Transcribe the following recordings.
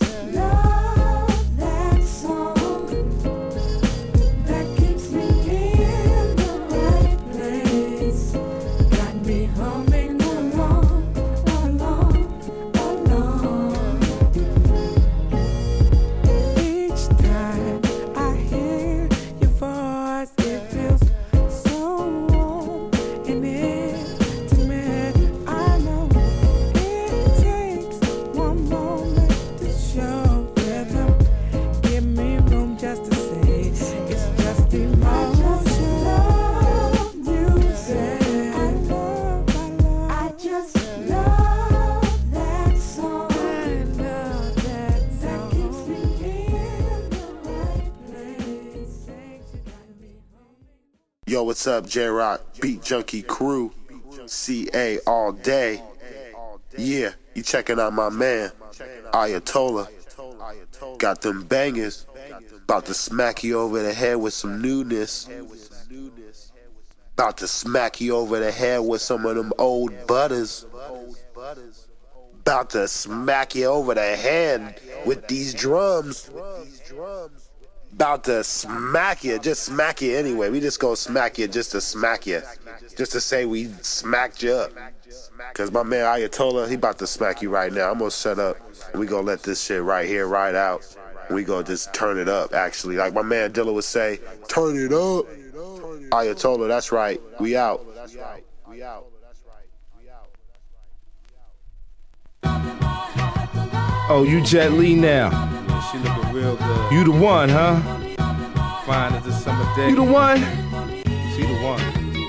love that song that keeps me in the right place. Got me humming along, along, along. Each time I hear your voice, it feels so warm and intimate. I know it takes one moment to show rhythm. Give me room just to say it's just emotion. I just love music. I just love that song. I love that song. That keeps me in the right place. You got me humming. Yo, what's up, J-Rock, Beat Junkie Crew, CA all day. Yeah, you checking out my man, Ayatollah. Got them bangers, about to smack you over the head with some newness. About to smack you over the head with some of them old butters. About to smack you over the head with these drums. About to smack you, just smack you anyway. We just gonna smack you just to smack you. Just to say we smacked you up. Cause my man Ayatollah, he about to smack you right now. I'm gonna shut up. We gonna let this shit right here, right out. We gonna just turn it up, actually. Like my man Dilla would say, turn it up. Ayatollah, that's right. We out. Oh, you Jet Li now. Yeah, she looking real good. You the one, huh? Fine as a summer day. You the one? She the one.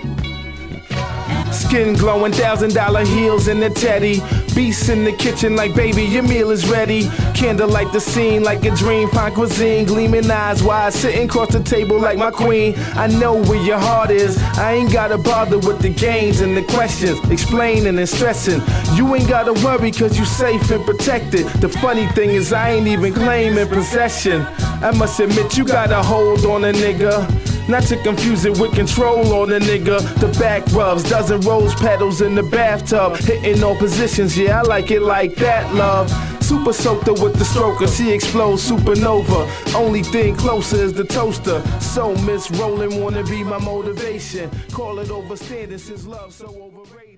Skin glowing, $1,000 heels in the teddy. Beasts in the kitchen like, baby, your meal is ready. Candlelight the scene like a dream. Fine cuisine, gleaming eyes wide, sitting across the table like my queen. I know where your heart is. I ain't gotta bother with the games and the questions, explaining and stressing. You ain't gotta worry cause you safe and protected. The funny thing is I ain't even claiming possession. I must admit you got a hold on a nigga. Not to confuse it with control on a nigga. The back rubs, dozen rose petals in the bathtub. Hitting all positions, yeah, I like it like that, love. Super soaker with the stroker, she explodes supernova. Only thing closer is the toaster. So Miss Rollin' wanna be my motivation. Call it overstanding since love so overrated.